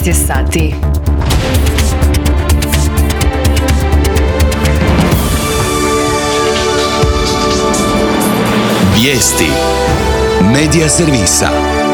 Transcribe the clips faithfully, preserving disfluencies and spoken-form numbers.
šest je sati. Vijesti Medija servisa.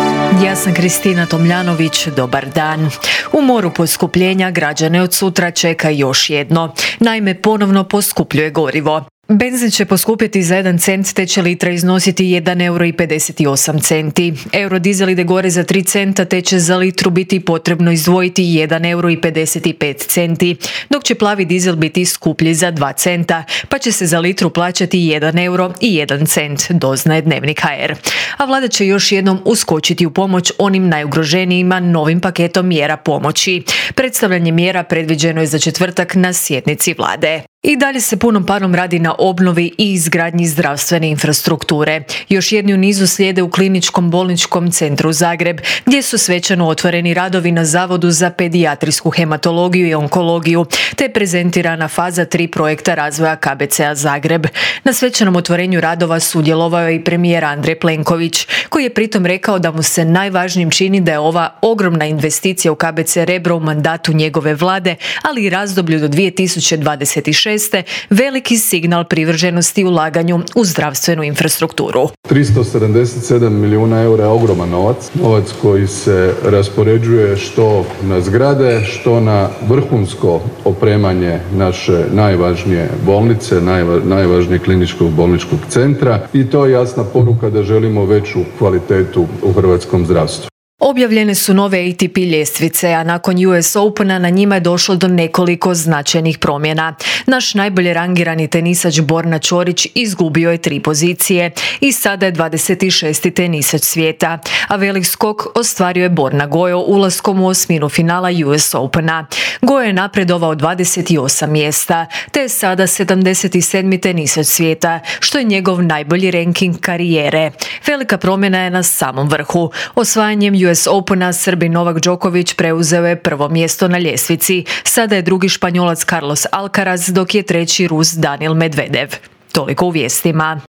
Ja sam Kristina Tomljanović, dobar dan. U moru poskupljenja građane od sutra čeka još jedno. Naime, ponovno poskupljuje gorivo. Benzin će poskupjeti za jedan cent, te će litra iznositi jedan euro i pedeset osam centi. Eurodizel ide gore za tri centa, te će za litru biti potrebno izdvojiti jedan euro i pedeset pet centi, dok će plavi dizel biti skuplji za dva centa, pa će se za litru plaćati jedan euro i jedan cent, doznaje Dnevnik ha er. A vlada će još jednom uskočiti u pomoć onim najugroženijima novim paketom mjera pomoći. Predstavljanje mjera predviđeno je za četvrtak na sjednici vlade. I dalje se punom parom radi na obnovi i izgradnji zdravstvene infrastrukture. Još jedni u nizu slijede u Kliničkom bolničkom centru Zagreb, gdje su svečano otvoreni radovi na Zavodu za pedijatrijsku hematologiju i onkologiju, te prezentirana faza tri projekta razvoja ka be ce a Zagreb. Na svečanom otvorenju radova sudjelovao je i premijer Andrej Plenković, koji je pritom rekao da mu se najvažnijim čini da je ova ogromna investicija u ka be ce Rebro u mandatu njegove vlade, ali i razdoblju do dvije tisuće dvadeset šeste veliki signal privrženosti ulaganju u zdravstvenu infrastrukturu. tristo sedamdeset sedam milijuna eura je ogroman novac, novac koji se raspoređuje što na zgrade, što na vrhunsko opremanje naše najvažnije bolnice, najva, najvažnijeg kliničkog bolničkog centra, i to je jasna poruka da želimo veću kvalitetu u hrvatskom zdravstvu. Objavljene su nove A T P ljestvice, a nakon U S Opena na njima je došlo do nekoliko značajnih promjena. Naš najbolje rangirani tenisač Borna Ćorić izgubio je tri pozicije i sada je dvadeset šesti tenisač svijeta, a velik skok ostvario je Borna Gojo ulaskom u osminu finala U S Opena. Gojo je napredovao dvadeset osam mjesta, te je sada sedamdeset sedmi tenisač svijeta, što je njegov najbolji ranking karijere. Velika promjena je na samom vrhu. Osvajanjem U S Opena Srbin Novak Đoković preuzeo je prvo mjesto na ljestvici. Sada je drugi Španjolac Carlos Alcaraz, dok je treći Rus Daniil Medvedev. Toliko u vijestima.